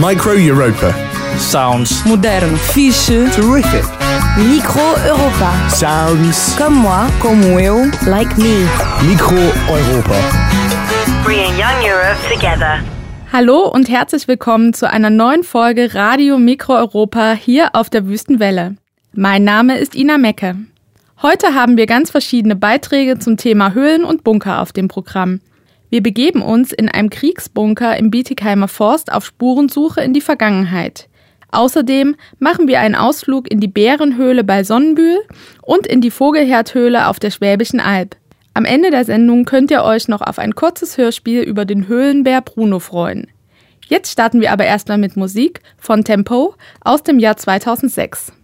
Micro Europa. Sounds Moderno. Fiche. Terrific. Micro Europa. Sounds. Comme moi. Como eu. Like me. Micro Europa. Bringing Young Europe together. Hallo und herzlich willkommen zu einer neuen Folge Radio Micro Europa hier auf der Wüstenwelle. Mein Name ist Ina Mecke. Heute haben wir ganz verschiedene Beiträge zum Thema Höhlen und Bunker auf dem Programm. Wir begeben uns in einem Kriegsbunker im Bietigheimer Forst auf Spurensuche in die Vergangenheit. Außerdem machen wir einen Ausflug in die Bärenhöhle bei Sonnenbühl und in die Vogelherdhöhle auf der Schwäbischen Alb. Am Ende der Sendung könnt ihr euch noch auf ein kurzes Hörspiel über den Höhlenbär Bruno freuen. Jetzt starten wir aber erstmal mit Musik von Tempo aus dem Jahr 2006.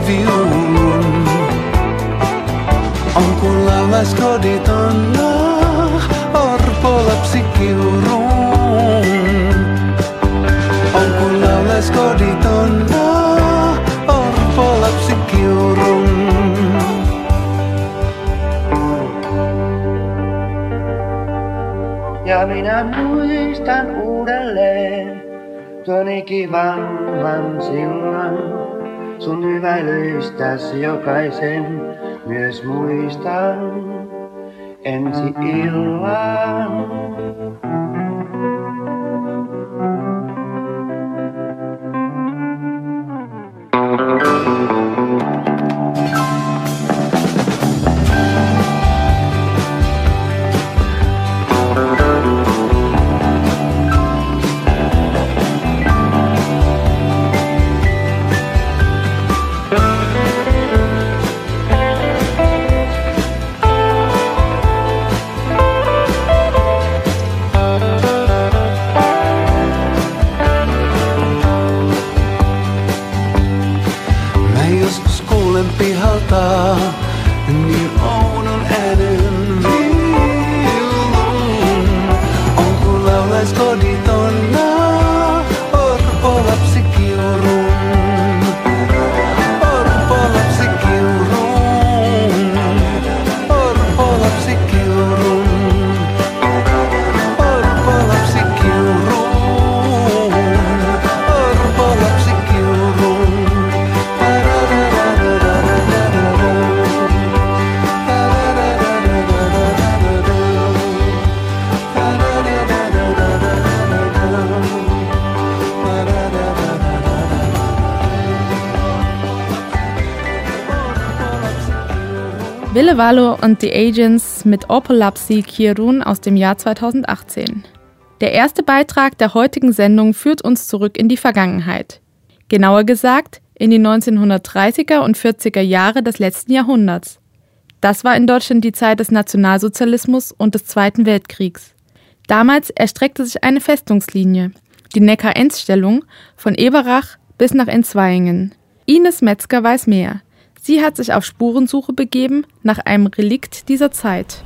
viulun. On kun laulas koditonna, orpolapsi kiuruun. On kun laulas koditonna, orpolapsi kiuruun. Ja minä muistan uudelleen tuon ikivanhan sillan. Sun hyväilystäs jokaisen myös muistan ensi illan. Pihalta niin oudon äänen viulun. On kun laulais koditonna, orpolapsi kiurun. Orpolapsi kiurun. Orpolapsi kiurun. Orpolapsi kiurun. Orpolapsi kiurun. Ville Valo und The Agents mit Orpolapsi Kiurun aus dem Jahr 2018. Der erste Beitrag der heutigen Sendung führt uns zurück in die Vergangenheit. Genauer gesagt in die 1930er und 40er Jahre des letzten Jahrhunderts. Das war in Deutschland die Zeit des Nationalsozialismus und des Zweiten Weltkriegs. Damals erstreckte sich eine Festungslinie, die Neckar-Enz-Stellung, von Eberach bis nach Enzweigen. Ines Metzger weiß mehr. Sie hat sich auf Spurensuche begeben nach einem Relikt dieser Zeit.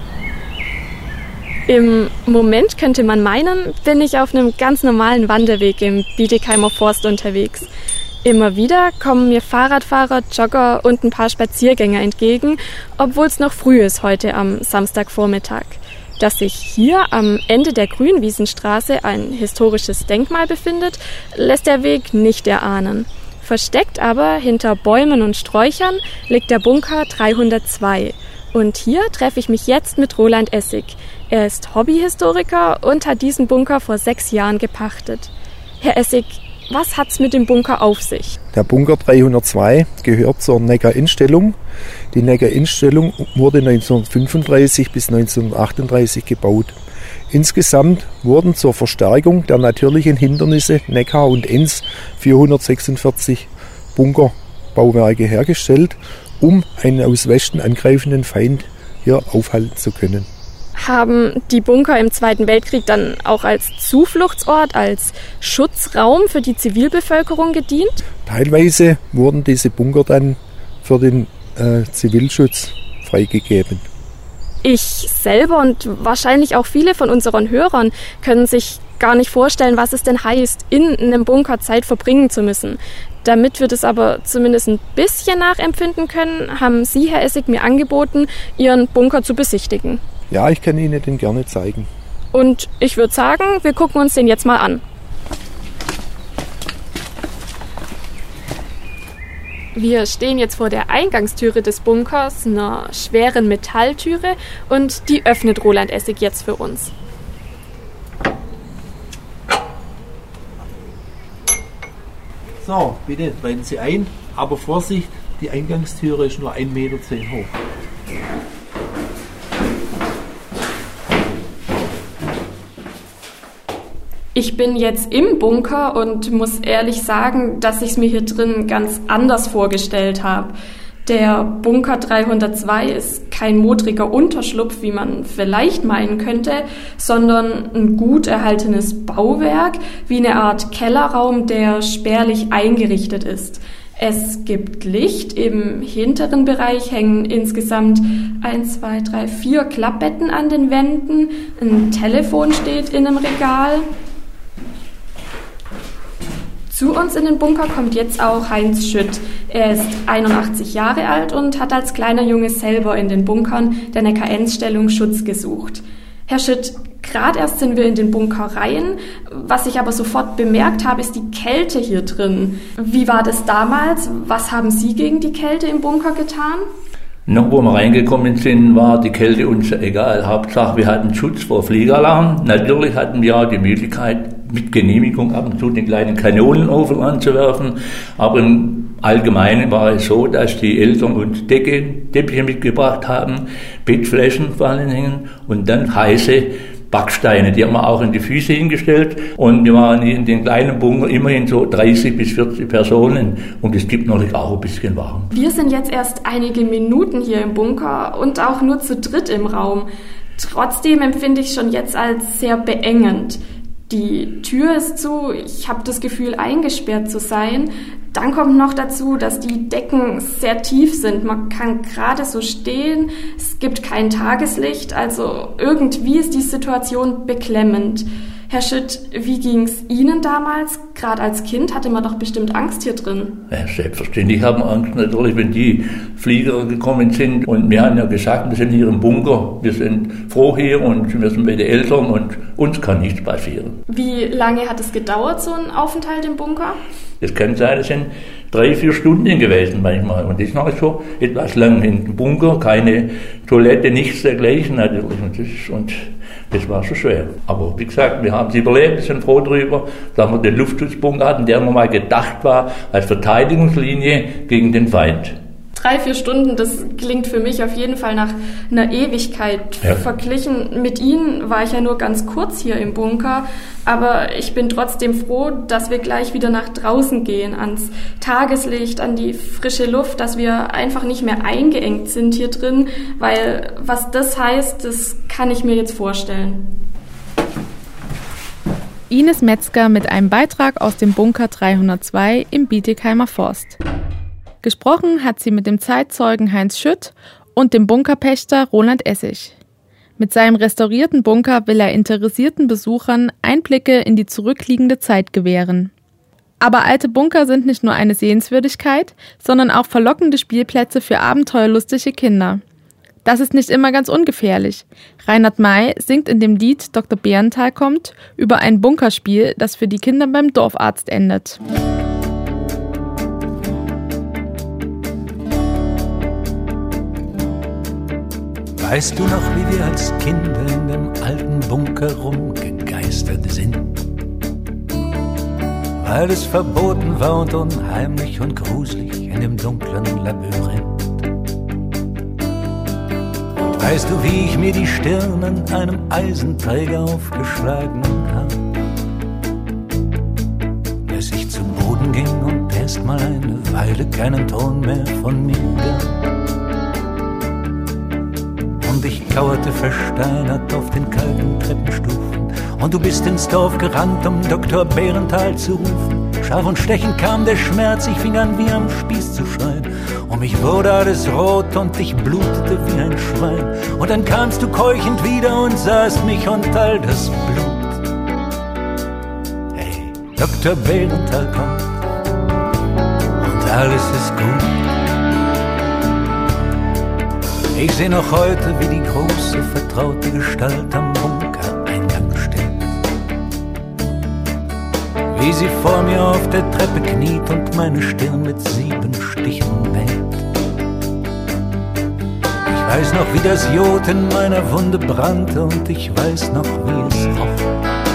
Im Moment könnte man meinen, bin ich auf einem ganz normalen Wanderweg im Bietigheimer Forst unterwegs. Immer wieder kommen mir Fahrradfahrer, Jogger und ein paar Spaziergänger entgegen, obwohl es noch früh ist heute am Samstagvormittag. Dass sich hier am Ende der Grünwiesenstraße ein historisches Denkmal befindet, lässt der Weg nicht erahnen. Versteckt aber hinter Bäumen und Sträuchern liegt der Bunker 302. Und hier treffe ich mich jetzt mit Roland Essig. Er ist Hobbyhistoriker und hat diesen Bunker vor 6 Jahren gepachtet. Herr Essig, was hat's mit dem Bunker auf sich? Der Bunker 302 gehört zur Neckar-Enz-Stellung. Die Neckar-Enz-Stellung wurde 1935 bis 1938 gebaut. Insgesamt wurden zur Verstärkung der natürlichen Hindernisse Neckar und Enz 446 Bunkerbauwerke hergestellt, um einen aus Westen angreifenden Feind hier aufhalten zu können. Haben die Bunker im Zweiten Weltkrieg dann auch als Zufluchtsort, als Schutzraum für die Zivilbevölkerung gedient? Teilweise wurden diese Bunker dann für den Zivilschutz freigegeben. Ich selber und wahrscheinlich auch viele von unseren Hörern können sich gar nicht vorstellen, was es denn heißt, in einem Bunker Zeit verbringen zu müssen. Damit wir das aber zumindest ein bisschen nachempfinden können, haben Sie, Herr Essig, mir angeboten, Ihren Bunker zu besichtigen. Ja, ich kann Ihnen den gerne zeigen. Und ich würde sagen, wir gucken uns den jetzt mal an. Wir stehen jetzt vor der Eingangstüre des Bunkers, einer schweren Metalltüre, und die öffnet Roland Essig jetzt für uns. So, bitte treten Sie ein, aber Vorsicht, die Eingangstüre ist nur 1,10 Meter hoch. Ich bin jetzt im Bunker und muss ehrlich sagen, dass ich es mir hier drin ganz anders vorgestellt habe. Der Bunker 302 ist kein modriger Unterschlupf, wie man vielleicht meinen könnte, sondern ein gut erhaltenes Bauwerk, wie eine Art Kellerraum, der spärlich eingerichtet ist. Es gibt Licht. Im hinteren Bereich hängen insgesamt 4 Klappbetten an den Wänden. Ein Telefon steht in einem Regal. Zu uns in den Bunker kommt jetzt auch Heinz Schütt. Er ist 81 Jahre alt und hat als kleiner Junge selber in den Bunkern der Neckar-Enz-Stellung Schutz gesucht. Herr Schütt, gerade erst sind wir in den Bunker rein. Was ich aber sofort bemerkt habe, ist die Kälte hier drin. Wie war das damals? Was haben Sie gegen die Kälte im Bunker getan? Noch wo wir reingekommen sind, war die Kälte uns egal. Hauptsache, wir hatten Schutz vor Fliegeralarm. Natürlich hatten wir auch die Möglichkeit, mit Genehmigung ab und zu den kleinen Kanonenofen anzuwerfen. Aber im Allgemeinen war es so, dass die Eltern uns Teppiche mitgebracht haben, Bettflächen vor allen Dingen und dann heiße Backsteine, die haben wir auch in die Füße hingestellt und wir waren in den kleinen Bunker immerhin so 30 bis 40 Personen und es gibt natürlich auch ein bisschen warm. Wir sind jetzt erst einige Minuten hier im Bunker und auch nur zu dritt im Raum. Trotzdem empfinde ich schon jetzt als sehr beengend. Die Tür ist zu, ich habe das Gefühl, eingesperrt zu sein. Dann kommt noch dazu, dass die Decken sehr tief sind. Man kann gerade so stehen, es gibt kein Tageslicht, also irgendwie ist die Situation beklemmend. Herr Schütt, wie ging's Ihnen damals? Gerade als Kind hatte man doch bestimmt Angst hier drin. Ja, selbstverständlich haben wir Angst natürlich, wenn die Flieger gekommen sind. Und wir haben ja gesagt, wir sind hier im Bunker, wir sind froh hier und wir sind bei den Eltern und uns kann nichts passieren. Wie lange hat es gedauert, so ein Aufenthalt im Bunker? Es kann sein, es sind 3-4 Stunden gewesen manchmal. Und das ist noch so etwas lang im Bunker, keine Toilette, nichts dergleichen natürlich. Und das war schon schwer. Aber wie gesagt, wir haben es überlebt, wir sind froh drüber, dass wir den Luftschutzbunker hatten, der mal gedacht war als Verteidigungslinie gegen den Feind. 3-4 Stunden, das klingt für mich auf jeden Fall nach einer Ewigkeit. Ja. Verglichen mit Ihnen war ich ja nur ganz kurz hier im Bunker, aber ich bin trotzdem froh, dass wir gleich wieder nach draußen gehen, ans Tageslicht, an die frische Luft, dass wir einfach nicht mehr eingeengt sind hier drin, weil was das heißt, das kann ich mir jetzt vorstellen. Ines Metzger mit einem Beitrag aus dem Bunker 302 im Bietigheimer Forst. Gesprochen hat sie mit dem Zeitzeugen Heinz Schütt und dem Bunkerpächter Roland Essig. Mit seinem restaurierten Bunker will er interessierten Besuchern Einblicke in die zurückliegende Zeit gewähren. Aber alte Bunker sind nicht nur eine Sehenswürdigkeit, sondern auch verlockende Spielplätze für abenteuerlustige Kinder. Das ist nicht immer ganz ungefährlich. Reinhard May singt in dem Lied Dr. Bärenthal kommt über ein Bunkerspiel, das für die Kinder beim Dorfarzt endet. Weißt du noch, wie wir als Kinder in dem alten Bunker rumgegeistert sind? Weil es verboten war und unheimlich und gruselig in dem dunklen Labyrinth. Und weißt du, wie ich mir die Stirn an einem Eisenträger aufgeschlagen habe? Bis ich zu Boden ging und erst mal eine Weile keinen Ton mehr von mir gab. Und ich kauerte versteinert auf den kalten Treppenstufen. Und du bist ins Dorf gerannt, um Dr. Bärenthal zu rufen. Scharf und stechend kam der Schmerz, ich fing an wie am Spieß zu schreien. Um mich wurde alles rot und ich blutete wie ein Schwein. Und dann kamst du keuchend wieder und sahst mich und all das Blut. Hey, Dr. Bärenthal kommt und alles ist gut. Ich seh noch heute, wie die große, vertraute Gestalt am Bunkereingang steht. Wie sie vor mir auf der Treppe kniet und meine Stirn mit 7 Stichen näht. Ich weiß noch, wie das Jod in meiner Wunde brannte und ich weiß noch, wie es roch.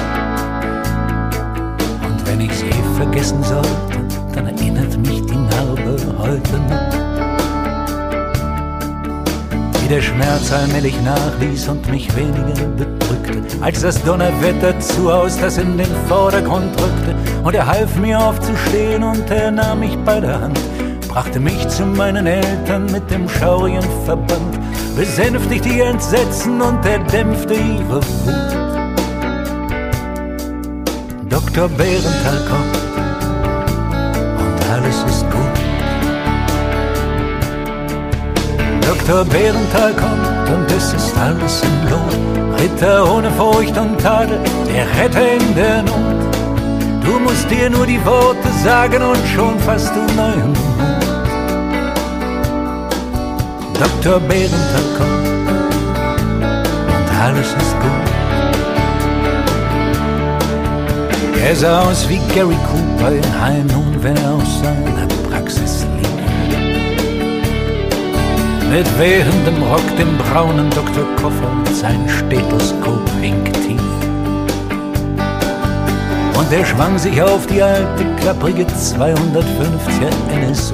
Und wenn ich's vergessen sollte, dann erinnert mich die Narbe heute noch. Der Schmerz allmählich nachließ und mich weniger bedrückte, als das Donnerwetter zu Haus, das in den Vordergrund rückte. Und er half mir aufzustehen und er nahm mich bei der Hand, brachte mich zu meinen Eltern mit dem schaurigen Verband, besänftigte ihr Entsetzen und er dämpfte ihre Wut. Dr. Bärenthal kommt und alles ist gut. Dr. Bärenthal kommt und es ist alles im Lot. Ritter ohne Furcht und Tadel, der Retter in der Not. Du musst dir nur die Worte sagen und schon fasst du neuen Mut. Dr. Bärenthal kommt und alles ist gut. Er sah aus wie Gary Cooper in High Noon, wenn er aus seiner Praxis lief. Mit wehendem Rock, dem braunen Doktorkoffer, sein Stethoskop hing tief. Und er schwang sich auf die alte, klapprige 250er NSU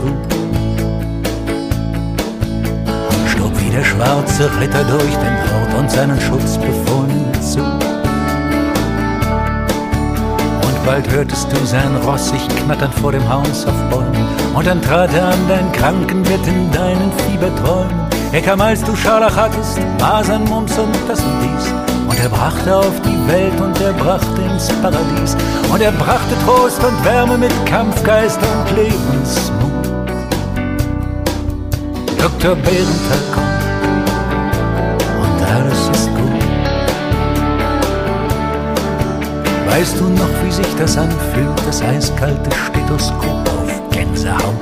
und stob wie der schwarze Ritter durch den Hort und seinen Schutzbefohlenen zu. Bald hörtest du sein Ross sich knattern vor dem Haus auf Bäumen. Und dann trat er an dein Krankenbett in deinen Fieberträumen. Er kam, als du Scharlach hattest, Masern, Mumps und das und dies. Und er brachte auf die Welt und er brachte ins Paradies. Und er brachte Trost und Wärme mit Kampfgeist und Lebensmut. Dr. Bärenthal kommt und alles ist gut. Weißt du noch, wie sich das anfühlt, das eiskalte Stethoskop auf Gänsehaut?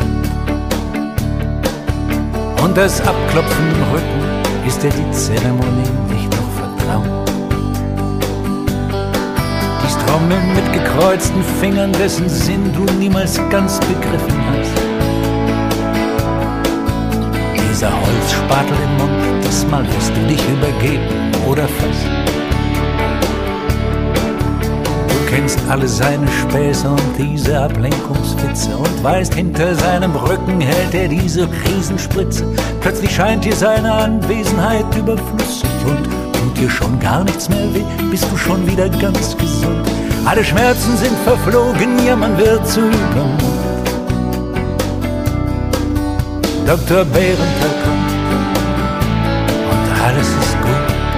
Und das Abklopfen im Rücken, ist dir die Zeremonie nicht noch vertraut? Dies Trommeln mit gekreuzten Fingern, dessen Sinn du niemals ganz begriffen hast. Dieser Holzspatel im Mund, diesmal wirst du dich übergeben oder fast. Du kennst alle seine Späße und diese Ablenkungswitze und weißt, hinter seinem Rücken hält er diese Riesenspritze. Plötzlich scheint dir seine Anwesenheit überflüssig und tut dir schon gar nichts mehr weh, bist du schon wieder ganz gesund. Alle Schmerzen sind verflogen, ja, man wird zu Übermut. Dr. Bärenthal kommt und alles ist gut.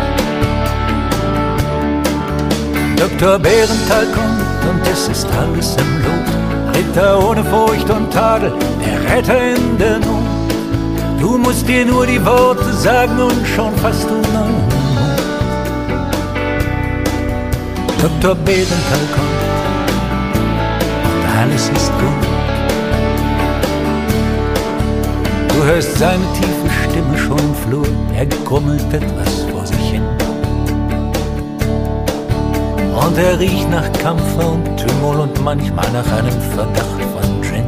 Dr. Bärenthal kommt und es ist alles im Lot. Ritter ohne Furcht und Tadel, der Retter in der Not. Du musst dir nur die Worte sagen und schon fasst du neuen Mut. Dr. Bärenthal kommt und alles ist gut. Du hörst seine tiefe Stimme schon im Flur, er grummelt etwas vor sich hin. Und er riecht nach Kampfer und Thymol und manchmal nach einem Verdacht von Gin.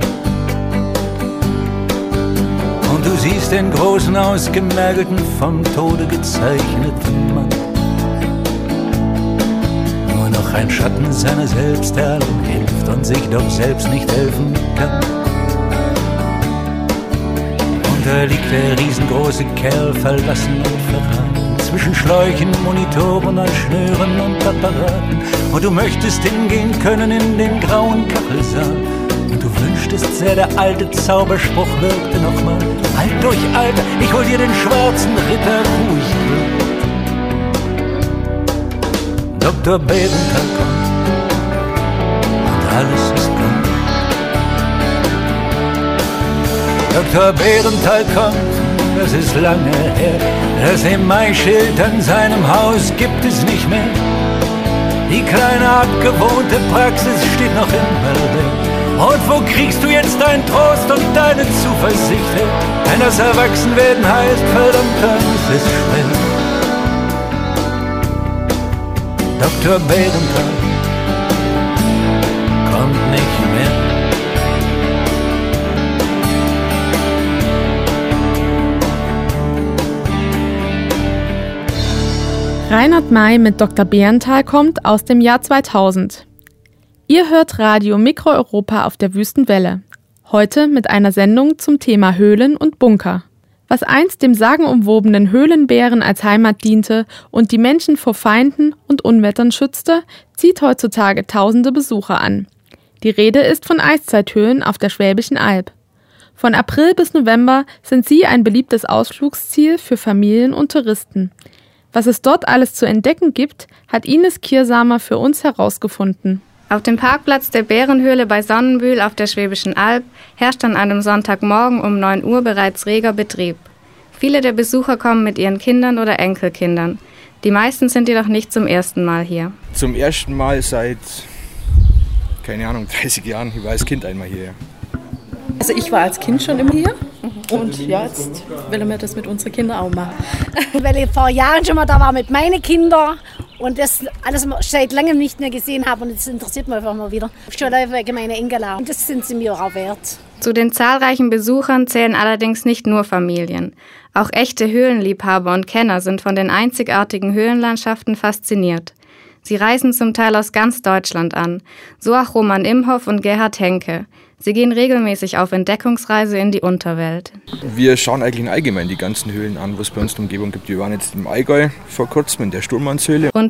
Und du siehst den großen, ausgemergelten, vom Tode gezeichneten Mann. Nur noch ein Schatten seiner selbst, der allen hilft und sich doch selbst nicht helfen kann. Und da liegt der riesengroße Kerl, verlassen und verraten, zwischen Schläuchen, Monitoren, an Schnüren und Apparaten. Und du möchtest hingehen können in den grauen Kachelsaal. Und du wünschtest sehr, der alte Zauberspruch wirkte nochmal. Halt durch, Alter, ich hol dir den schwarzen Ritter ruhig durch. Dr. Bärenthal kommt und alles ist gut. Dr. Bärenthal kommt, das ist lange her. Das E-Mail-Schild an seinem Haus gibt es nicht mehr. Die kleine abgewohnte Praxis steht noch im Wälder. Und wo kriegst du jetzt deinen Trost und deine Zuversicht her? Wenn das Erwachsenwerden heißt, verdammt, dann ist es schwer. Dr. Bärenthal kommt nicht mehr. Reinhard May mit Dr. Bärenthal kommt aus dem Jahr 2000. Ihr hört Radio Mikro Europa auf der Wüstenwelle. Heute mit einer Sendung zum Thema Höhlen und Bunker. Was einst dem sagenumwobenen Höhlenbären als Heimat diente und die Menschen vor Feinden und Unwettern schützte, zieht heutzutage tausende Besucher an. Die Rede ist von Eiszeithöhlen auf der Schwäbischen Alb. Von April bis November sind sie ein beliebtes Ausflugsziel für Familien und Touristen. Was es dort alles zu entdecken gibt, hat Ines Kiersamer für uns herausgefunden. Auf dem Parkplatz der Bärenhöhle bei Sonnenbühl auf der Schwäbischen Alb herrscht an einem Sonntagmorgen um 9 Uhr bereits reger Betrieb. Viele der Besucher kommen mit ihren Kindern oder Enkelkindern. Die meisten sind jedoch nicht zum ersten Mal hier. Zum ersten Mal seit, 30 Jahren. Ich war als Kind einmal hier. Also ich war als Kind schon immer hier und ja, jetzt wollen wir das mit unseren Kindern auch machen. Weil ich vor Jahren schon mal da war mit meinen Kindern und das alles seit langem nicht mehr gesehen habe und das interessiert mich einfach mal wieder. Schon wegen meiner Enkel und das sind sie mir auch wert. Zu den zahlreichen Besuchern zählen allerdings nicht nur Familien. Auch echte Höhlenliebhaber und Kenner sind von den einzigartigen Höhlenlandschaften fasziniert. Sie reisen zum Teil aus ganz Deutschland an, so auch Roman Imhoff und Gerhard Henke. Sie gehen regelmäßig auf Entdeckungsreise in die Unterwelt. Wir schauen eigentlich allgemein die ganzen Höhlen an, was es bei uns in der Umgebung gibt. Wir waren jetzt im Allgäu vor kurzem in der Sturmannshöhle. Rund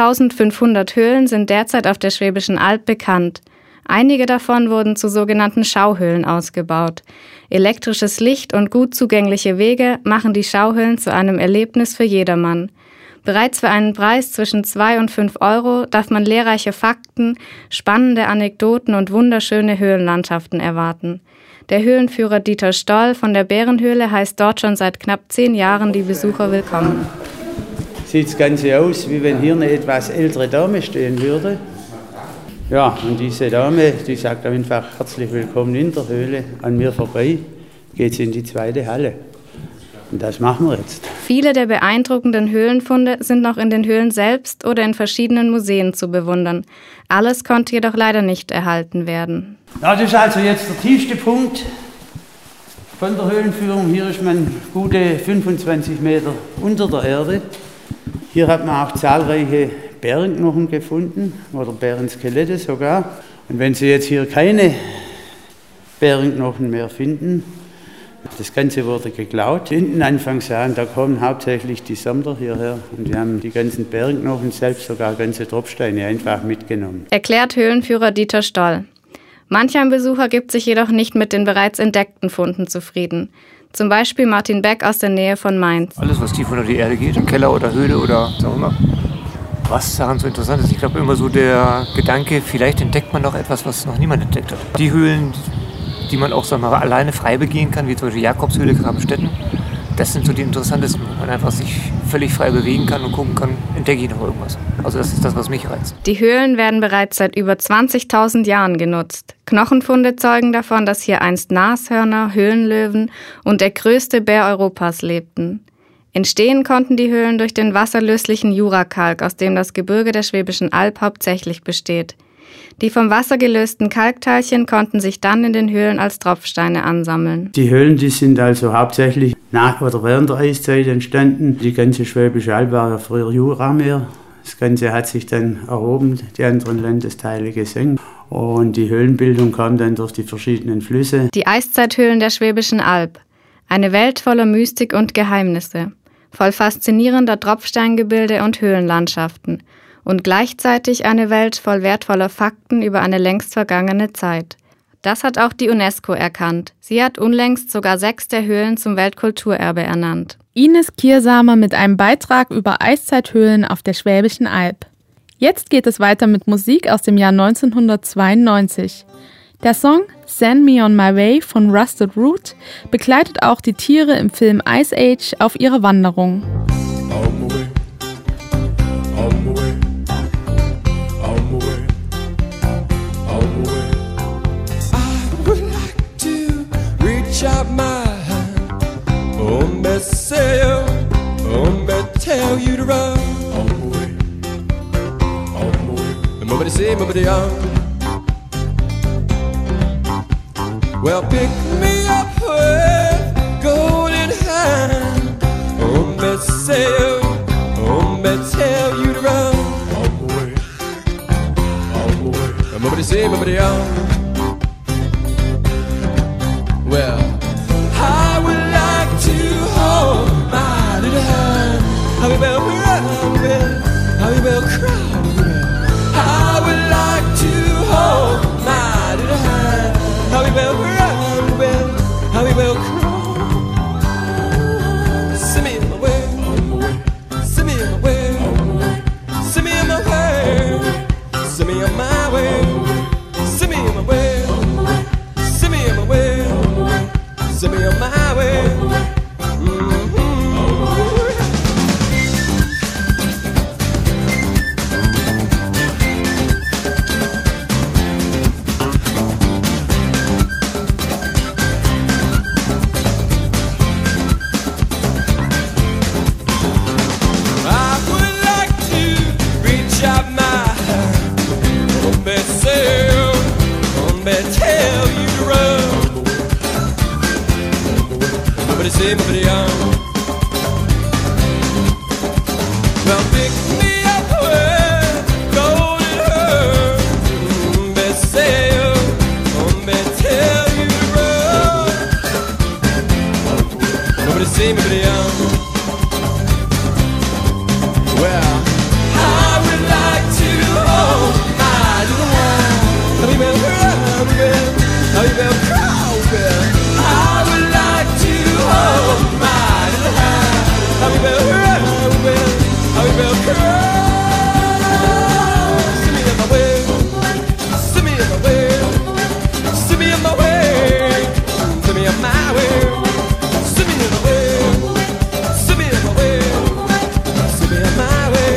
2500 Höhlen sind derzeit auf der Schwäbischen Alb bekannt. Einige davon wurden zu sogenannten Schauhöhlen ausgebaut. Elektrisches Licht und gut zugängliche Wege machen die Schauhöhlen zu einem Erlebnis für jedermann. Bereits für einen Preis zwischen 2 und 5 Euro darf man lehrreiche Fakten, spannende Anekdoten und wunderschöne Höhlenlandschaften erwarten. Der Höhlenführer Dieter Stoll von der Bärenhöhle heißt dort schon seit knapp 10 Jahren die Besucher willkommen. Sieht das Ganze aus, wie wenn hier eine etwas ältere Dame stehen würde. Ja, und diese Dame, die sagt einfach herzlich willkommen in der Höhle. An mir vorbei geht sie in die zweite Halle. Und das machen wir jetzt. Viele der beeindruckenden Höhlenfunde sind noch in den Höhlen selbst oder in verschiedenen Museen zu bewundern. Alles konnte jedoch leider nicht erhalten werden. Das ist also jetzt der tiefste Punkt von der Höhlenführung. Hier ist man gute 25 Meter unter der Erde. Hier hat man auch zahlreiche Bärenknochen gefunden oder Bärenskelette sogar. Und wenn Sie jetzt hier keine Bärenknochen mehr finden, das Ganze wurde geklaut. Hinten anfangs an, da kommen hauptsächlich die Sammler hierher und die haben die ganzen Bärenknochen, selbst sogar ganze Tropfsteine einfach mitgenommen. Erklärt Höhlenführer Dieter Stoll. Manch ein Besucher gibt sich jedoch nicht mit den bereits entdeckten Funden zufrieden. Zum Beispiel Martin Beck aus der Nähe von Mainz. Alles, was tief unter die Erde geht, im Keller oder Höhle oder was auch immer. Was daran so interessant ist, ich glaube immer so der Gedanke, vielleicht entdeckt man noch etwas, was noch niemand entdeckt hat. Die Höhlen, die man auch sagen wir mal, alleine frei begehen kann, wie zum Beispiel Jakobshöhle, Grabenstetten. Das sind so die interessantesten, wo man einfach sich völlig frei bewegen kann und gucken kann, entdecke ich noch irgendwas. Also das ist das, was mich reizt. Die Höhlen werden bereits seit über 20.000 Jahren genutzt. Knochenfunde zeugen davon, dass hier einst Nashörner, Höhlenlöwen und der größte Bär Europas lebten. Entstehen konnten die Höhlen durch den wasserlöslichen Jurakalk, aus dem das Gebirge der Schwäbischen Alb hauptsächlich besteht. Die vom Wasser gelösten Kalkteilchen konnten sich dann in den Höhlen als Tropfsteine ansammeln. Die Höhlen, die sind also hauptsächlich nach oder während der Eiszeit entstanden. Die ganze Schwäbische Alb war ja früher Jurameer. Das Ganze hat sich dann erhoben, die anderen Landesteile gesenkt. Und die Höhlenbildung kam dann durch die verschiedenen Flüsse. Die Eiszeithöhlen der Schwäbischen Alb. Eine Welt voller Mystik und Geheimnisse. Voll faszinierender Tropfsteingebilde und Höhlenlandschaften. Und gleichzeitig eine Welt voll wertvoller Fakten über eine längst vergangene Zeit. Das hat auch die UNESCO erkannt. Sie hat unlängst sogar 6 der Höhlen zum Weltkulturerbe ernannt. Ines Kiersamer mit einem Beitrag über Eiszeithöhlen auf der Schwäbischen Alb. Jetzt geht es weiter mit Musik aus dem Jahr 1992. Der Song Send Me On My Way von Rusted Root begleitet auch die Tiere im Film Ice Age auf ihrer Wanderung. Out my hand, tell you to run. On the way, nobody say, nobody on. Well, pick me up with golden hand. Say, tell you to run. On the way, nobody say, nobody on. Well, I would like to hold my little hand. I will run, I will cry. I would like to hold my little hand. I will run, I will cry. Send me in my way, send me in my way, send me in my way, send me in my way, send me in my way. but young. Well, pick me up where golden herd, best say you, best tell you to run. Nobody see me but young. Well, I would like to hold my little hand. Have you been crying? Have you been crying? I would like to hold my little hand. Have you been crying? Have you been crying? See me in my way. See me in my way. See me in my way. See me in my way. See me in my way. See me in my way. See me in my way.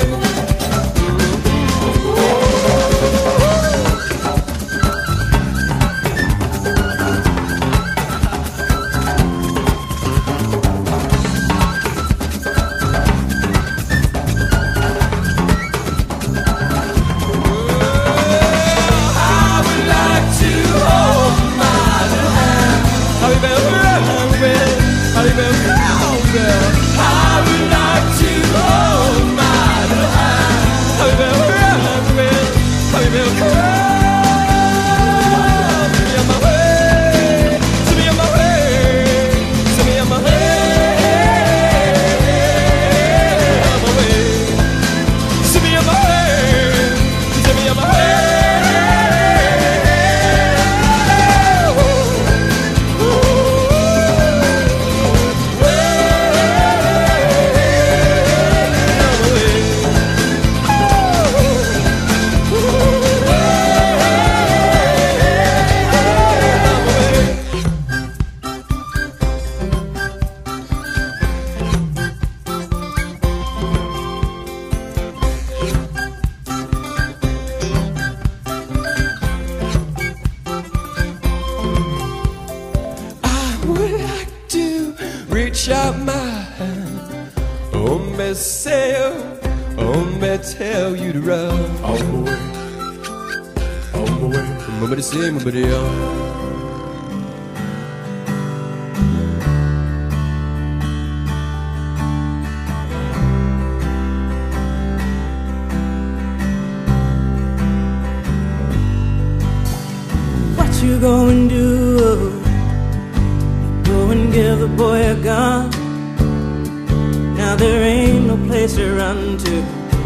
Reach out my hand, hombre say, hombre tell you to run. On my way, hombre say, hombre young. What you gonna do? Go and give the boy a gun. Now there ain't no place to run to.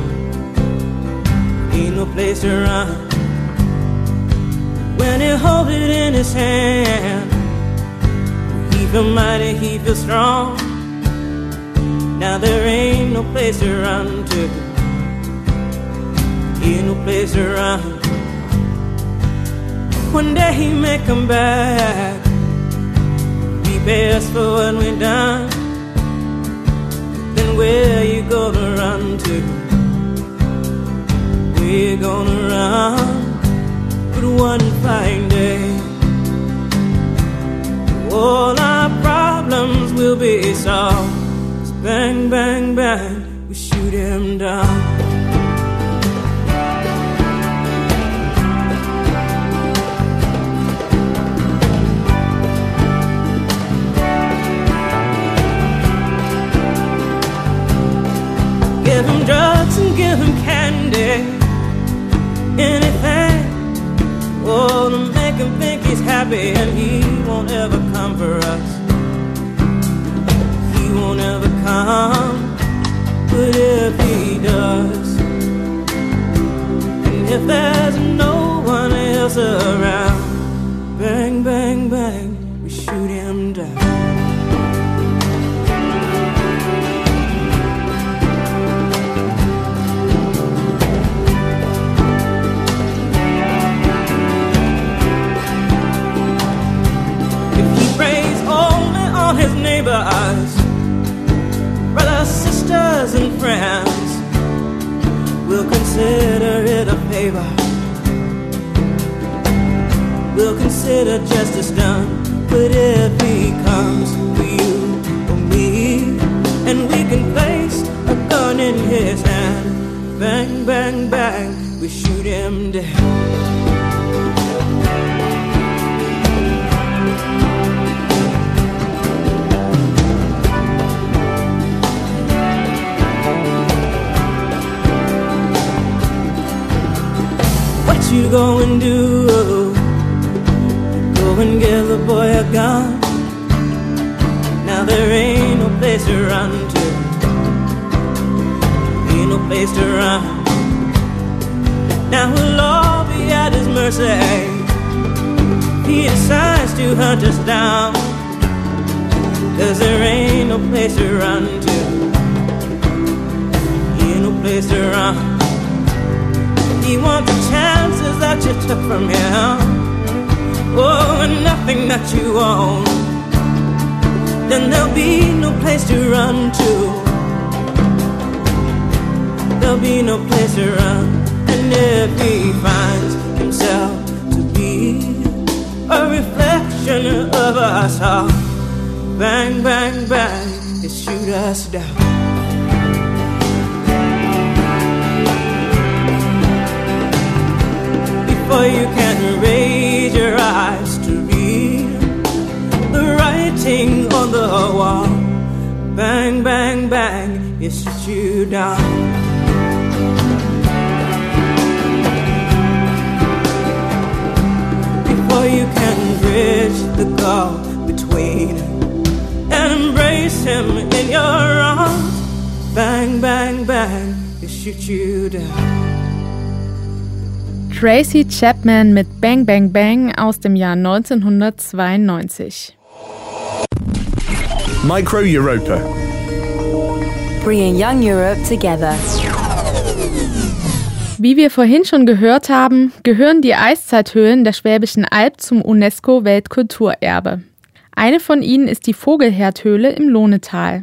Ain't no place to run. When he holds it in his hand, he feel mighty, he feel strong. Now there ain't no place to run to. Ain't no place to run. One day he may come back, pay us for what we done. Then where you gonna run to? Where you gonna run? But one fine day, all our problems will be solved. It's bang, bang, bang, we shoot him down. Give him drugs and give him candy, anything, oh, to make him think he's happy. And he won't ever come for us. He won't ever come. But if he does, and if there's no one else around, bang, bang, bang, we shoot him down. His neighbors, brothers, sisters, and friends will consider it a favor. We'll consider justice done. But if he comes for you or me, and we can place a gun in his hand, bang, bang, bang, we shoot him dead. you go and do? Go and give the boy a gun. Now there ain't no place to run to. Ain't no place to run. Now we'll all be at his mercy. He decides to hunt us down. 'Cause there ain't no place to run to. Ain't no place to run. He wants the chances that you took from him. Oh, and nothing that you own. Then there'll be no place to run to. There'll be no place to run. And if he finds himself to be a reflection of us all, bang, bang, bang, it shoot us down. Before you can raise your eyes to read the writing on the wall, bang, bang, bang, it shoots you down. Before you can bridge the gulf between and embrace him in your arms, bang, bang, bang, it shoots you down. Tracy Chapman mit Bang Bang Bang aus dem Jahr 1992. Micro Europa. Bringing young Europe together. Wie wir vorhin schon gehört haben, gehören die Eiszeithöhlen der Schwäbischen Alb zum UNESCO-Weltkulturerbe. Eine von ihnen ist die Vogelherdhöhle im Lohnetal.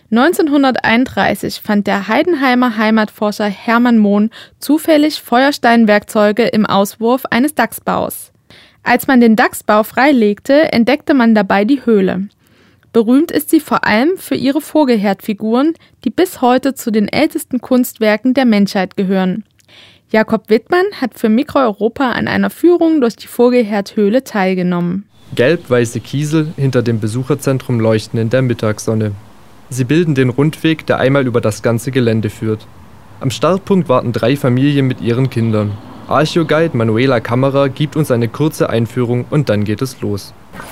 1931 fand der Heidenheimer Heimatforscher Hermann Mohn zufällig Feuersteinwerkzeuge im Auswurf eines Dachsbaus. Als man den Dachsbau freilegte, entdeckte man dabei die Höhle. Berühmt ist sie vor allem für ihre Vogelherdfiguren, die bis heute zu den ältesten Kunstwerken der Menschheit gehören. Jakob Wittmann hat für Mikro Europa an einer Führung durch die Vogelherdhöhle teilgenommen. Gelb-weiße Kiesel hinter dem Besucherzentrum leuchten in der Mittagssonne. Sie bilden den Rundweg, der einmal über das ganze Gelände führt. Am Startpunkt warten 3 Familien mit ihren Kindern. Archäoguide Manuela Kammerer gibt uns eine kurze Einführung und dann geht es los.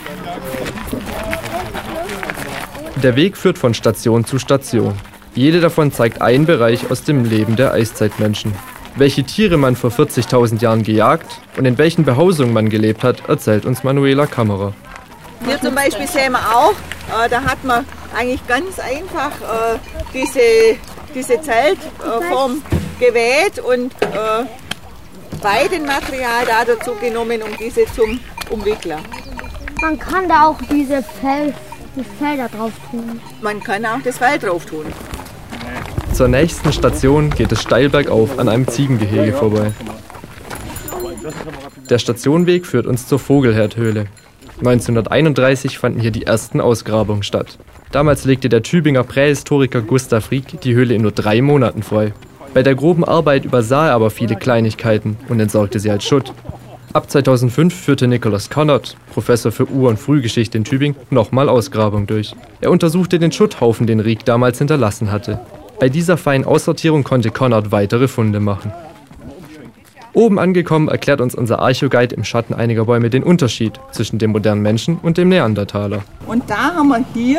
Der Weg führt von Station zu Station. Jede davon zeigt einen Bereich aus dem Leben der Eiszeitmenschen. Welche Tiere man vor 40.000 Jahren gejagt und in welchen Behausungen man gelebt hat, erzählt uns Manuela Kammerer. Hier zum Beispiel sehen wir auch, da hat man eigentlich ganz einfach diese Zeltform geweht und Weidenmaterial da dazu genommen, um diese zum Umwickeln. Man kann da auch das Fell da drauf tun. Man kann auch das Fell drauf tun. Zur nächsten Station geht es steil bergauf an einem Ziegengehege vorbei. Der Stationweg führt uns zur Vogelherdhöhle. 1931 fanden hier die ersten Ausgrabungen statt. Damals legte der Tübinger Prähistoriker Gustav Rieck die Höhle in nur 3 Monaten frei. Bei der groben Arbeit übersah er aber viele Kleinigkeiten und entsorgte sie als Schutt. Ab 2005 führte Nicholas Conrad, Professor für Ur- und Frühgeschichte in Tübingen, nochmal Ausgrabungen durch. Er untersuchte den Schutthaufen, den Rieck damals hinterlassen hatte. Bei dieser feinen Aussortierung konnte Conrad weitere Funde machen. Oben angekommen erklärt uns unser Archäoguide im Schatten einiger Bäume den Unterschied zwischen dem modernen Menschen und dem Neandertaler. Und da haben wir hier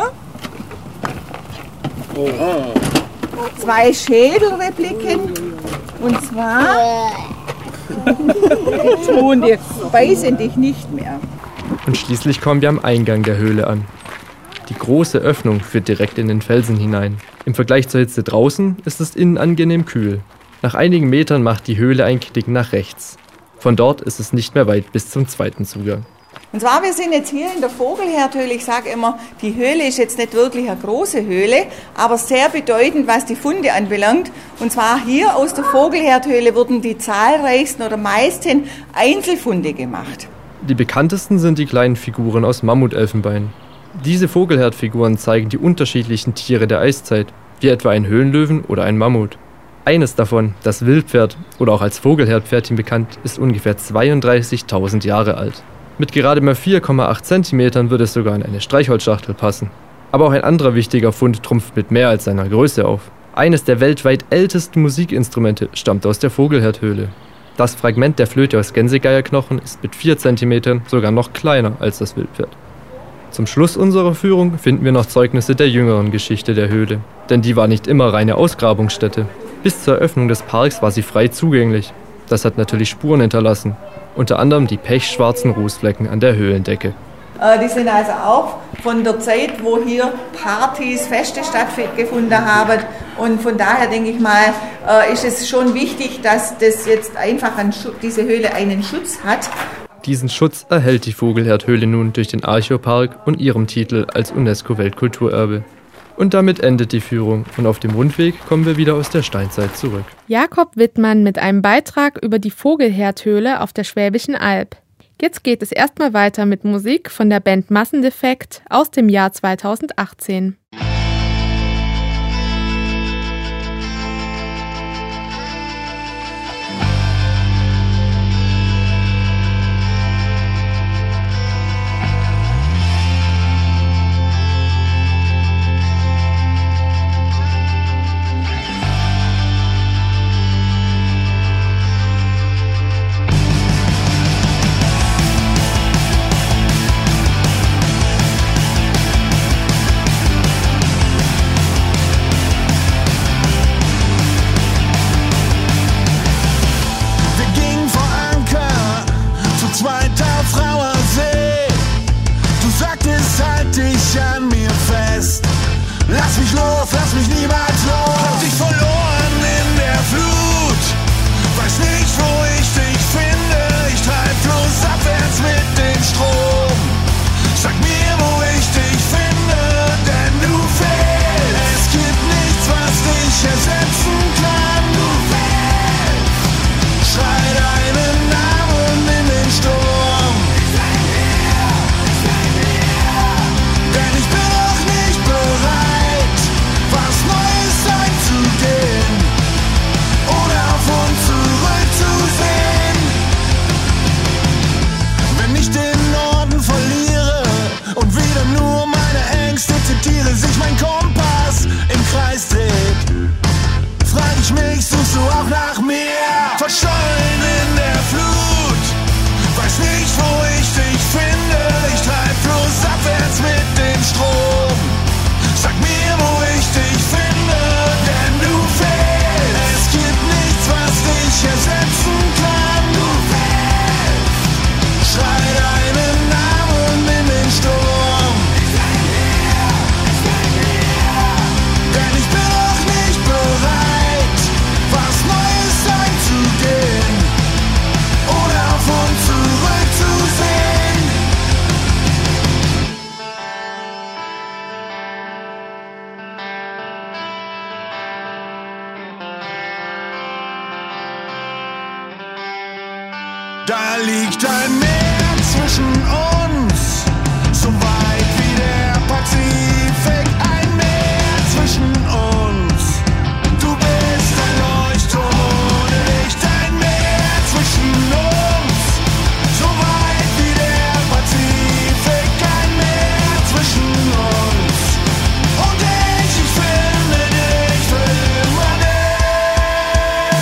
2 Schädelrepliken. Und zwar tun die beißen dich nicht mehr. Und schließlich kommen wir am Eingang der Höhle an. Die große Öffnung führt direkt in den Felsen hinein. Im Vergleich zur Hitze draußen ist es innen angenehm kühl. Nach einigen Metern macht die Höhle einen Knick nach rechts. Von dort ist es nicht mehr weit bis zum zweiten Zugang. Und zwar, wir sind jetzt hier in der Vogelherdhöhle. Ich sage immer, die Höhle ist jetzt nicht wirklich eine große Höhle, aber sehr bedeutend, was die Funde anbelangt. Und zwar hier aus der Vogelherdhöhle wurden die zahlreichsten oder meisten Einzelfunde gemacht. Die bekanntesten sind die kleinen Figuren aus Mammutelfenbein. Diese Vogelherdfiguren zeigen die unterschiedlichen Tiere der Eiszeit, wie etwa ein Höhlenlöwen oder ein Mammut. Eines davon, das Wildpferd oder auch als Vogelherdpferdchen bekannt, ist ungefähr 32.000 Jahre alt. Mit gerade mal 4,8 cm würde es sogar in eine Streichholzschachtel passen. Aber auch ein anderer wichtiger Fund trumpft mit mehr als seiner Größe auf. Eines der weltweit ältesten Musikinstrumente stammt aus der Vogelherdhöhle. Das Fragment der Flöte aus Gänsegeierknochen ist mit 4 cm sogar noch kleiner als das Wildpferd. Zum Schluss unserer Führung finden wir noch Zeugnisse der jüngeren Geschichte der Höhle. Denn die war nicht immer reine Ausgrabungsstätte. Bis zur Eröffnung des Parks war sie frei zugänglich. Das hat natürlich Spuren hinterlassen. Unter anderem die pechschwarzen Rußflecken an der Höhlendecke. Die sind also auch von der Zeit, wo hier Partys, Feste stattgefunden haben. Und von daher denke ich mal, ist es schon wichtig, dass das jetzt einfach diese Höhle einen Schutz hat. Diesen Schutz erhält die Vogelherdhöhle nun durch den Archäopark und ihrem Titel als UNESCO-Weltkulturerbe. Und damit endet die Führung und auf dem Rundweg kommen wir wieder aus der Steinzeit zurück. Jakob Wittmann mit einem Beitrag über die Vogelherdhöhle auf der Schwäbischen Alb. Jetzt geht es erstmal weiter mit Musik von der Band Massendefekt aus dem Jahr 2018. Lass mich los, lass mich niemals los. Hab dich verloren in der Flut. Weiß nicht, wo ich dich finde. Ich treib flussabwärts mit dem Strom. Sag mir, wo ich dich finde, denn du fehlst. Es gibt nichts, was dich ersetzen kann. Du fehlst. Schrei deinen Namen in den Sturm. Ich bleib hier. Denn ich bin noch nicht bereit, was Neues einzugehen oder auf uns zurückzusehen. Wenn ich den Norden verliere und wieder nur meine Ängste zitiere, sich mein Kompass im Kreis dreht, frag ich mich, suchst du auch nach mir? Verschollen in der Flut, weiß nicht, wo ich dich finde. Ich treib flussabwärts mit dem Strom. Sag mir, wo ich dich finde, denn du fehlst. Es gibt nichts, was dich ersetzen kann. Du fehlst. Schrei deinen Namen in den Sturm. Ich bleib hier. Denn ich bin noch nicht bereit, was Neues einzugehen oder auf uns zurückzusehen. Da liegt ein Meer zwischen uns, so weit wie der Pazifik. Ein Meer zwischen uns, du bist ein Leuchtturm ohne Licht. Ein Meer zwischen uns, so weit wie der Pazifik. Ein Meer zwischen uns und ich finde dich für immer dich.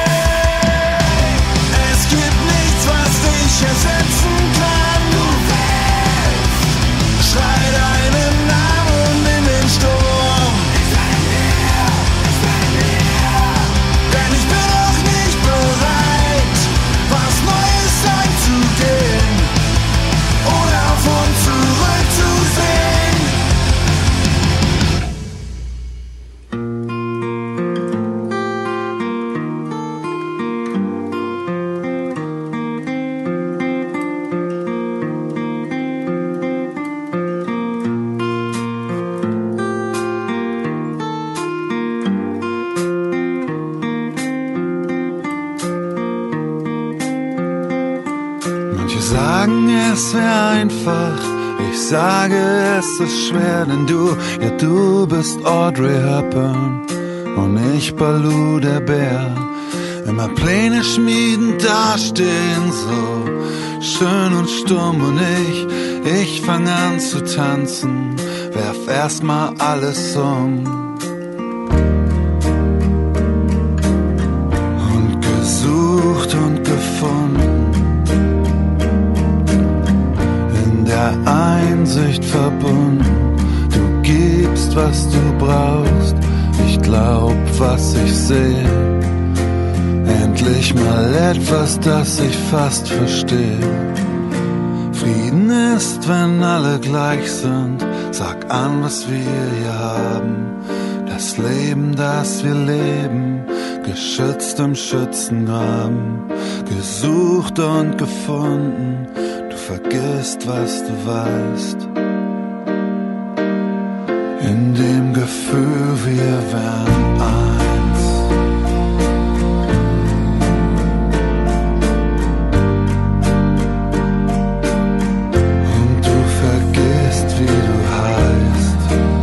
Es gibt nichts, was dich ersetzen kann. Du fehlst. Schrei deinen Namen in den Sturm. Ich bleib hier. Denn ich bin noch nicht bereit, was Neues einzugehen oder auf uns zurückzusehen. Manche sagen, es wäre einfach. Ich sage, es ist schwer, denn du bist Audrey Hepburn und ich Baloo der Bär. Immer Pläne schmieden, dastehen so schön und stumm und ich fang an zu tanzen, werf erstmal alles um. Und gesucht und gefunden, in der Einsicht verbunden. Du gibst, was du brauchst, ich glaub, was ich sehe. Endlich mal etwas, das ich fast verstehe. Frieden ist, wenn alle gleich sind. Sag an, was wir hier haben. Das Leben, das wir leben, geschützt im Schützengraben. Gesucht und gefunden, du vergisst, was du weißt. In dem Gefühl, wir wären eins. Und du vergisst, wie du heißt.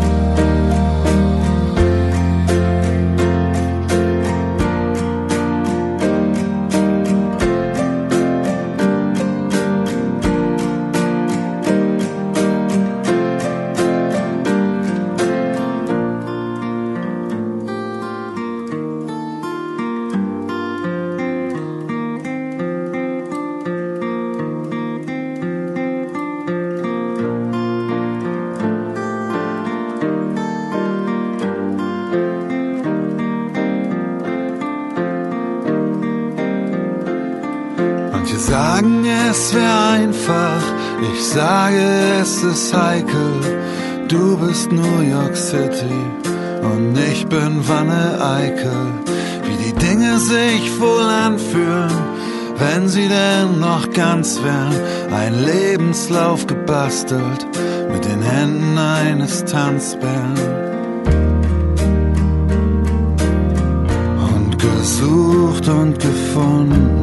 Manche sagen, es wäre einfach, ich sage, es ist heikel. Du bist New York City und ich bin Wanne-Eickel. Wie die Dinge sich wohl anfühlen, wenn sie denn noch ganz wären. Ein Lebenslauf gebastelt mit den Händen eines Tanzbären. Und gesucht und gefunden,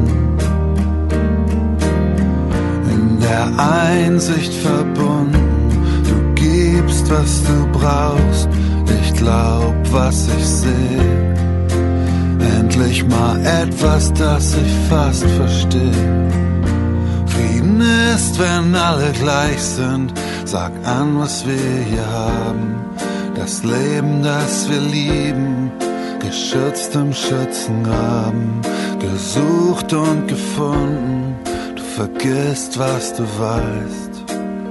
der Einsicht verbunden. Du gibst, was du brauchst, ich glaub, was ich seh. Endlich mal etwas, das ich fast versteh. Frieden ist, wenn alle gleich sind. Sag an, was wir hier haben. Das Leben, das wir lieben, geschützt im Schützengraben. Gesucht und gefunden, vergisst, was du weißt.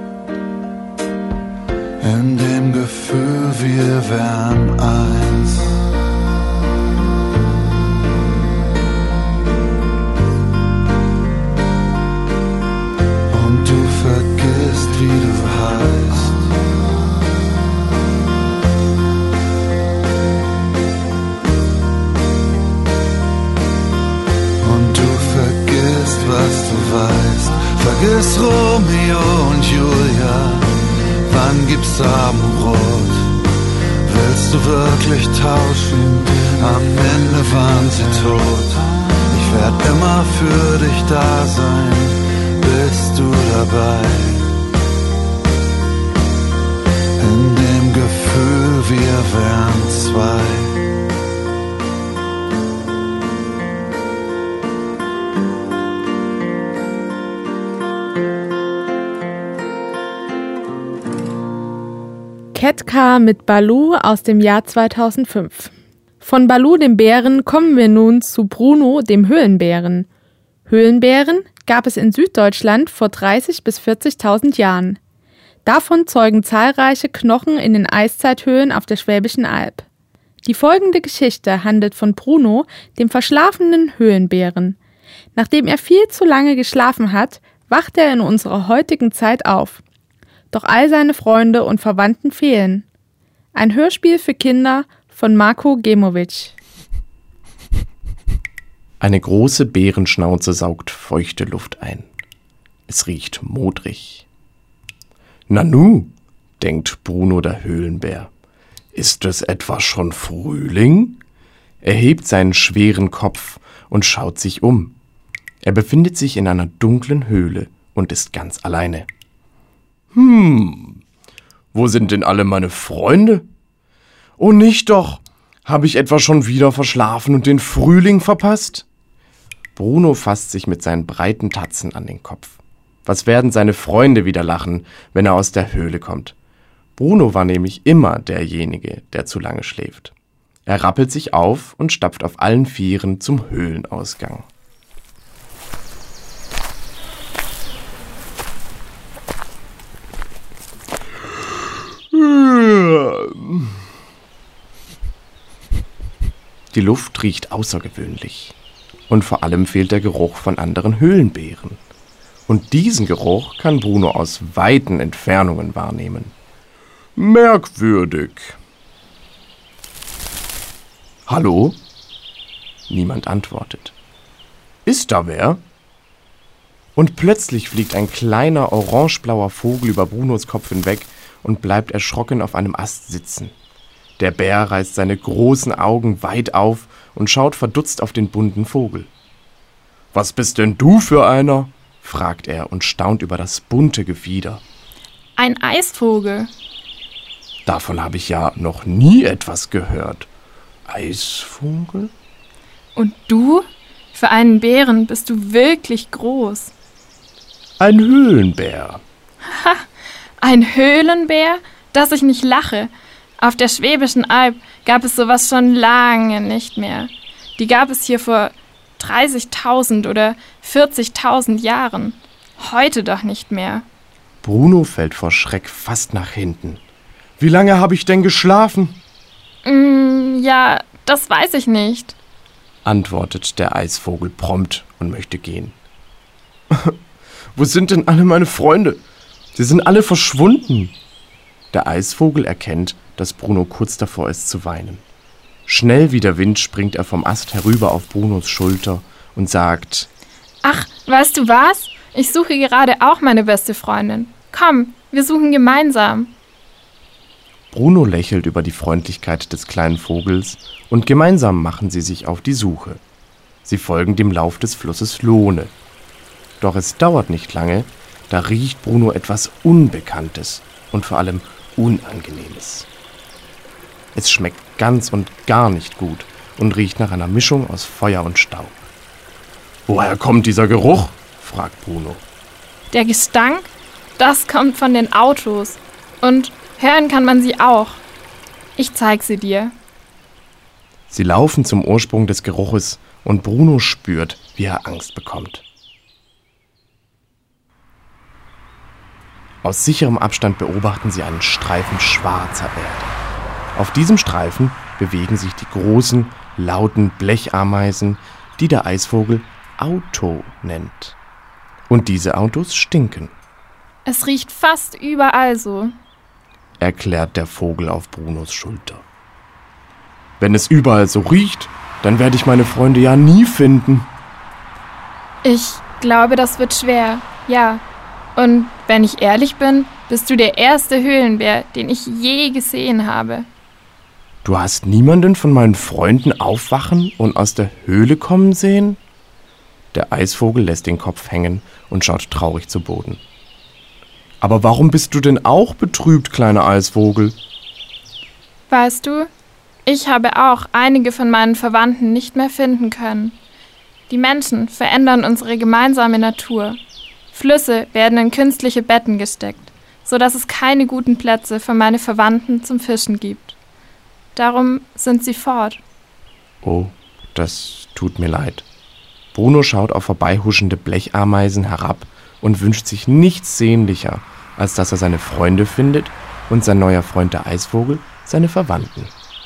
In dem Gefühl, wir wären eins. Und du vergisst, wie du heißt. Und du vergisst, was du weißt. Vergiss Romeo und Julia, wann gibt's Abendrot? Willst du wirklich tauschen? Am Ende waren sie tot. Ich werd immer für dich da sein, bist du dabei? In dem Gefühl, wir wären zwei. Ketka mit Baloo aus dem Jahr 2005. Von Baloo dem Bären kommen wir nun zu Bruno dem Höhlenbären. Höhlenbären gab es in Süddeutschland vor 30.000 bis 40.000 Jahren. Davon zeugen zahlreiche Knochen in den Eiszeithöhlen auf der Schwäbischen Alb. Die folgende Geschichte handelt von Bruno, dem verschlafenen Höhlenbären. Nachdem er viel zu lange geschlafen hat, wacht er in unserer heutigen Zeit auf. Doch all seine Freunde und Verwandten fehlen. Ein Hörspiel für Kinder von Marko Gemovic. Eine große Bärenschnauze saugt feuchte Luft ein. Es riecht modrig. Nanu, denkt Bruno der Höhlenbär. Ist es etwa schon Frühling? Er hebt seinen schweren Kopf und schaut sich um. Er befindet sich in einer dunklen Höhle und ist ganz alleine. Wo sind denn alle meine Freunde? Oh, nicht doch. Habe ich etwa schon wieder verschlafen und den Frühling verpasst? Bruno fasst sich mit seinen breiten Tatzen an den Kopf. Was werden seine Freunde wieder lachen, wenn er aus der Höhle kommt? Bruno war nämlich immer derjenige, der zu lange schläft. Er rappelt sich auf und stapft auf allen Vieren zum Höhlenausgang. Die Luft riecht außergewöhnlich. Und vor allem fehlt der Geruch von anderen Höhlenbären. Und diesen Geruch kann Bruno aus weiten Entfernungen wahrnehmen. Merkwürdig. Hallo? Niemand antwortet. Ist da wer? Und plötzlich fliegt ein kleiner orangeblauer Vogel über Brunos Kopf hinweg und bleibt erschrocken auf einem Ast sitzen. Der Bär reißt seine großen Augen weit auf und schaut verdutzt auf den bunten Vogel. »Was bist denn du für einer?« fragt er und staunt über das bunte Gefieder. Ein Eisvogel. Davon habe ich ja noch nie etwas gehört. Eisvogel? Und du? Für einen Bären bist du wirklich groß. Ein Höhlenbär. Ha, ein Höhlenbär? Dass ich nicht lache. Auf der Schwäbischen Alb gab es sowas schon lange nicht mehr. Die gab es hier vor 30.000 oder 40.000 Jahren. Heute doch nicht mehr. Bruno fällt vor Schreck fast nach hinten. Wie lange habe ich denn geschlafen? Ja, das weiß ich nicht, antwortet der Eisvogel prompt und möchte gehen. Wo sind denn alle meine Freunde? Sie sind alle verschwunden. Der Eisvogel erkennt, dass Bruno kurz davor ist zu weinen. Schnell wie der Wind springt er vom Ast herüber auf Brunos Schulter und sagt: Ach, weißt du was? Ich suche gerade auch meine beste Freundin. Komm, wir suchen gemeinsam. Bruno lächelt über die Freundlichkeit des kleinen Vogels und gemeinsam machen sie sich auf die Suche. Sie folgen dem Lauf des Flusses Lohne. Doch es dauert nicht lange, da riecht Bruno etwas Unbekanntes und vor allem Unangenehmes. Es schmeckt ganz und gar nicht gut und riecht nach einer Mischung aus Feuer und Staub. »Woher kommt dieser Geruch?« fragt Bruno. Der Gestank? Das kommt von den Autos. Und hören kann man sie auch. Ich zeig sie dir. Sie laufen zum Ursprung des Geruches und Bruno spürt, wie er Angst bekommt. Aus sicherem Abstand beobachten sie einen Streifen schwarzer Erde. Auf diesem Streifen bewegen sich die großen, lauten Blechameisen, die der Eisvogel Auto nennt. Und diese Autos stinken. Es riecht fast überall so, erklärt der Vogel auf Brunos Schulter. Wenn es überall so riecht, dann werde ich meine Freunde ja nie finden. Ich glaube, das wird schwer, ja. Und wenn ich ehrlich bin, bist du der erste Höhlenbär, den ich je gesehen habe. Du hast niemanden von meinen Freunden aufwachen und aus der Höhle kommen sehen? Der Eisvogel lässt den Kopf hängen und schaut traurig zu Boden. Aber warum bist du denn auch betrübt, kleiner Eisvogel? Weißt du, ich habe auch einige von meinen Verwandten nicht mehr finden können. Die Menschen verändern unsere gemeinsame Natur. Flüsse werden in künstliche Betten gesteckt, sodass es keine guten Plätze für meine Verwandten zum Fischen gibt. Darum sind sie fort. Oh, das tut mir leid. Bruno schaut auf vorbeihuschende Blechameisen herab und wünscht sich nichts sehnlicher, als dass er seine Freunde findet und sein neuer Freund der Eisvogel seine Verwandten.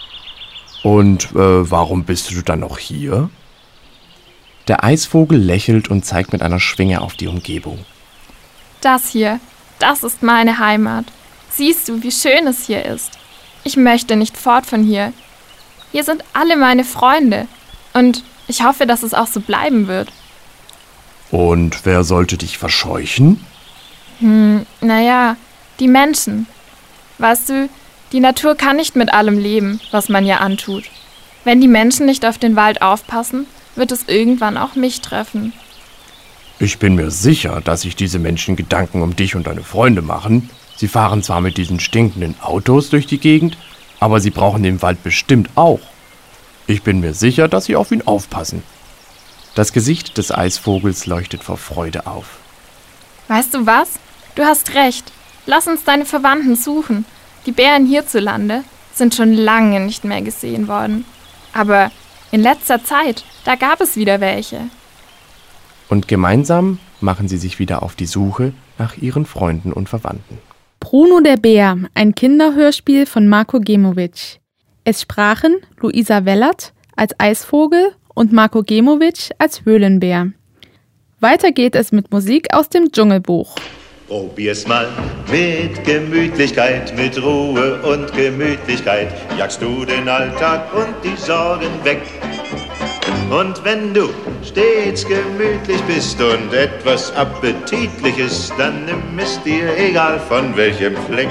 Und warum bist du dann noch hier? Der Eisvogel lächelt und zeigt mit einer Schwinge auf die Umgebung. Das hier, das ist meine Heimat. Siehst du, wie schön es hier ist? Ich möchte nicht fort von hier. Hier sind alle meine Freunde. Und ich hoffe, dass es auch so bleiben wird. Und wer sollte dich verscheuchen? Naja, die Menschen. Weißt du, die Natur kann nicht mit allem leben, was man ihr antut. Wenn die Menschen nicht auf den Wald aufpassen, wird es irgendwann auch mich treffen. Ich bin mir sicher, dass sich diese Menschen Gedanken um dich und deine Freunde machen. Sie fahren zwar mit diesen stinkenden Autos durch die Gegend, aber sie brauchen den Wald bestimmt auch. Ich bin mir sicher, dass sie auf ihn aufpassen. Das Gesicht des Eisvogels leuchtet vor Freude auf. Weißt du was? Du hast recht. Lass uns deine Verwandten suchen. Die Bären hierzulande sind schon lange nicht mehr gesehen worden. Aber in letzter Zeit, da gab es wieder welche. Und gemeinsam machen sie sich wieder auf die Suche nach ihren Freunden und Verwandten. Bruno der Bär, ein Kinderhörspiel von Marko Gemovic. Es sprachen Luisa Wellert, als Eisvogel und Marko Gemovic als Höhlenbär. Weiter geht es mit Musik aus dem Dschungelbuch. Probier's mal mit Gemütlichkeit, mit Ruhe und Gemütlichkeit, jagst du den Alltag und die Sorgen weg. Und wenn du stets gemütlich bist und etwas Appetitliches, dann nimm es dir, egal von welchem Fleck.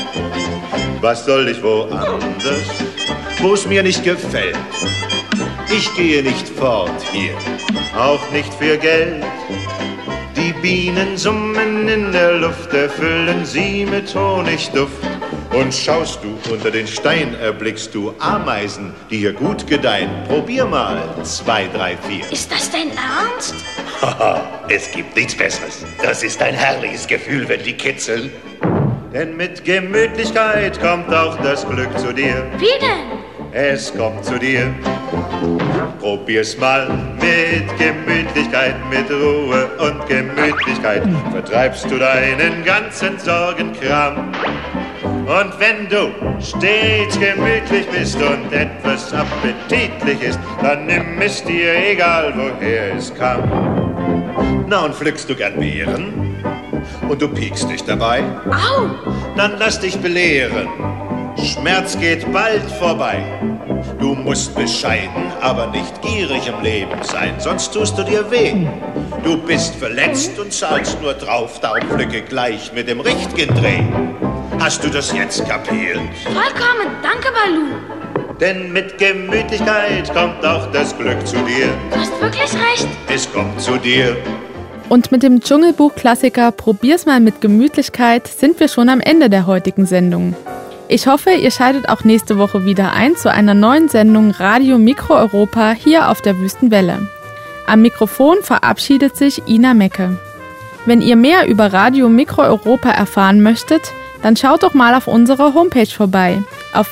Was soll ich woanders, wo's mir nicht gefällt? Ich gehe nicht fort hier, auch nicht für Geld. Die Bienen summen in der Luft, erfüllen sie mit Honigduft. Und schaust du unter den Stein, erblickst du Ameisen, die hier gut gedeihen. Probier mal 2, 3, 4. Ist das dein Ernst? Haha, es gibt nichts Besseres. Das ist ein herrliches Gefühl, wenn die kitzeln. Denn mit Gemütlichkeit kommt auch das Glück zu dir. Wie denn? Es kommt zu dir. Probier's mal mit Gemütlichkeit, mit Ruhe und Gemütlichkeit. Vertreibst du deinen ganzen Sorgenkram. Und wenn du stets gemütlich bist und etwas appetitlich ist, dann nimm es dir, egal woher es kam. Na, und pflückst du gern Beeren und du piekst dich dabei? Au! Dann lass dich belehren. Schmerz geht bald vorbei. Du musst bescheiden, aber nicht gierig im Leben sein, sonst tust du dir weh. Du bist verletzt und zahlst nur drauf, darum pflücke gleich mit dem richtigen Dreh. Hast du das jetzt kapiert? Vollkommen, danke Balu. Denn mit Gemütlichkeit kommt auch das Glück zu dir. Du hast wirklich recht. Es kommt zu dir. Und mit dem Dschungelbuch-Klassiker Probier's mal mit Gemütlichkeit sind wir schon am Ende der heutigen Sendung. Ich hoffe, ihr schaltet auch nächste Woche wieder ein zu einer neuen Sendung Radio Mikro Europa hier auf der Wüstenwelle. Am Mikrofon verabschiedet sich Ina Mecke. Wenn ihr mehr über Radio Mikro Europa erfahren möchtet, dann schaut doch mal auf unserer Homepage vorbei auf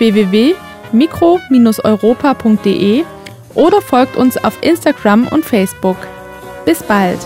www.mikro-europa.de oder folgt uns auf Instagram und Facebook. Bis bald!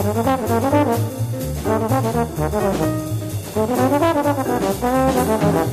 Thank you.